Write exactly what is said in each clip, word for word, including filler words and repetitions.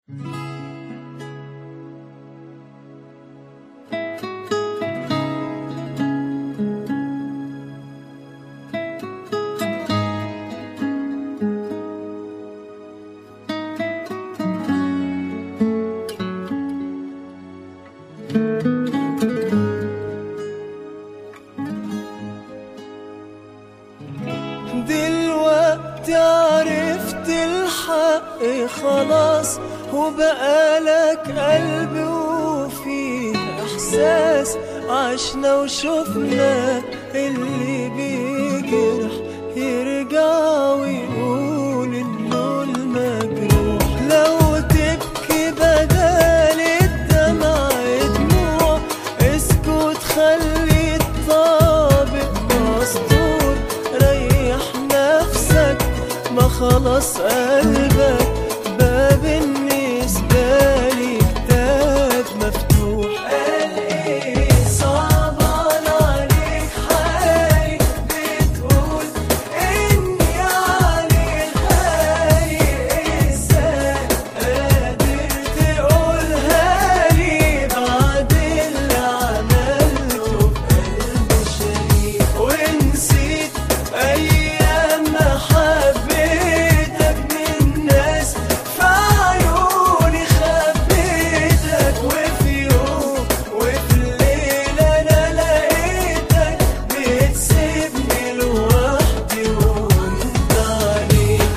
دلوقتي عرفت الحق خلاص، وبقالك قلب وفيه احساس. عشنا وشفنا اللي بيجرح يرجع ويقول انه المجروح. لو تبكي بدل الدمع دموع، اسكت خلي الطابق مسطور. ريح نفسك ما خلاص قلبك بقى بالنسبة لي كتاب مفتوح. قال ايه صعبان عليك حالي، بتقول اني علي الحالي. ازاي قادر تقولها لي بعد اللي عملته بقلب شريك؟ ونسيت ايام ما حبيتك من ناس في عيوني خبيتك. وفي يوم وفي الليلة انا لقيتك بتسيبني لوحدي وانت عليك.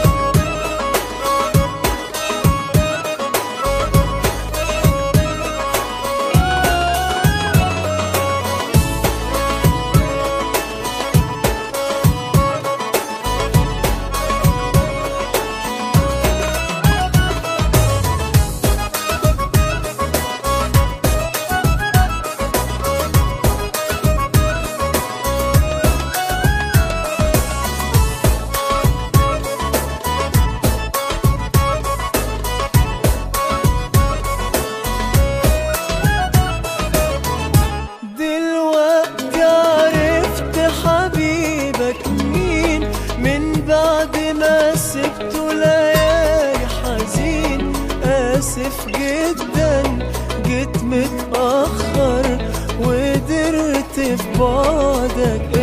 دلوقتي عرفت حبيبك مين، من بعد ما سبته ليالي حزين. آسف جدا جيت متأخر وقدرت في بعدك